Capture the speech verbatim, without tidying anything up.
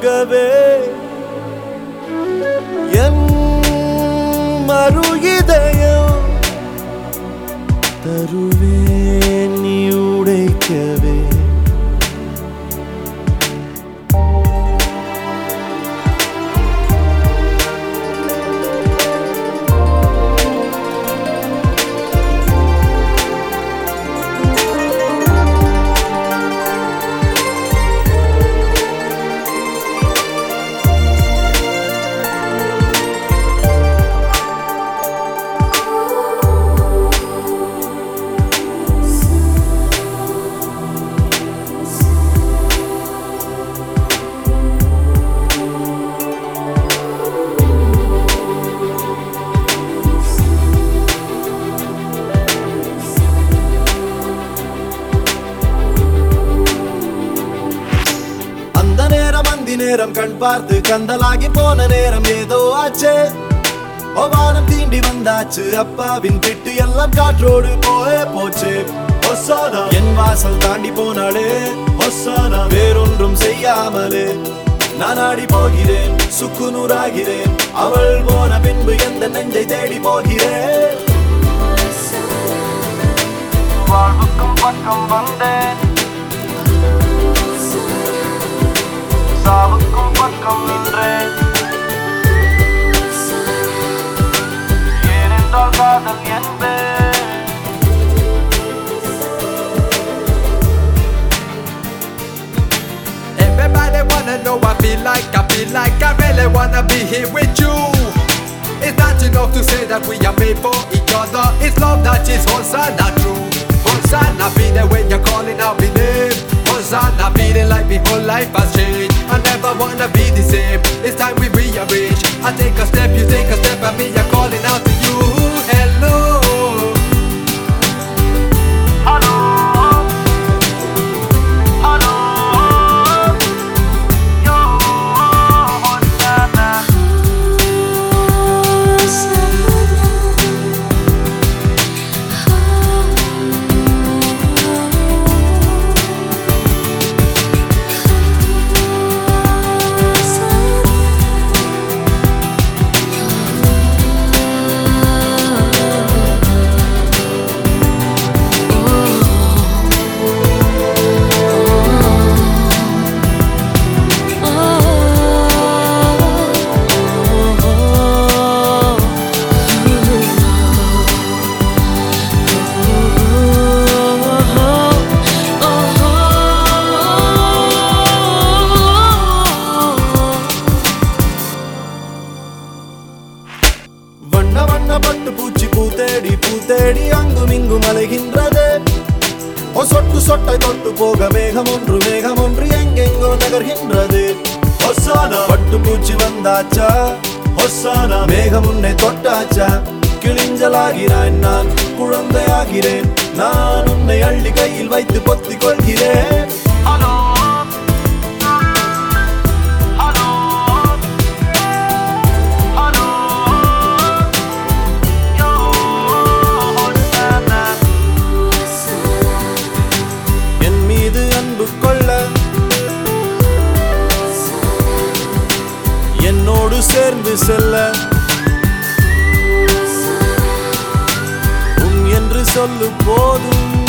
போகவே என் மறு இதயம் தருவேன் நீ உடைக்கவே நேரம் கண் பார்த்து கந்தலாகி போன நேரம் ஏதோ ஆச்சு வானம் தீண்டி வந்தாச்சு அப்பாவின் திட்டு எல்லாம் காற்றோடு போயே போச்சு ஒசானா என் வாசல் தாண்டி போனாலே ஒசானா வேறொன்றும் செய்யாமலே நான் ஆடி போகிறேன் சுக்கு நூறாகிறேன் அவள் போன பின்பு எந்த நெஞ்சை தேடி போகிறேன் வாழ்வுக்கும் பக்கம் வந்தேன் சாவுக்கும் பக்கம் நின்றேன் ஏனென்றால் காதல் என்பேன் Everybody wanna know I feel like, I feel like I really wanna be here with you. It's not enough to say that we are made for each other. It's love that is Hosanna true. Hosanna be there when you're calling out my name. Hosanna feeling like my whole life has changed. I never wanna be the same. It's time we rearrange. I take a step, you take a step, and me I'm calling out to you. Hello. Hello. Hello. Yo, Hosanna. பட்டு பூச்சி பூத்தேடி பூத்தேடி அங்கும் இங்கும் அலைகின்றது சொட்டு சொட்டை தொட்டு போக மேகம் ஒன்று மேகம் ஒன்று எங்கெங்கோ நகர்கின்றது ஒசானா பட்டு பூச்சி வந்தாச்சா ஒசானா மேகம் உன்னை தொட்டாச்சா கிழிஞ்சலாகிறான் நான் குழந்தையாகிறேன் நான் உன்னை அள்ளி கையில் வைத்து பொத்திக் கொள்கிறேன் என்னோடு சேர்ந்து செல்ல உன் என்று சொல்லு போதும்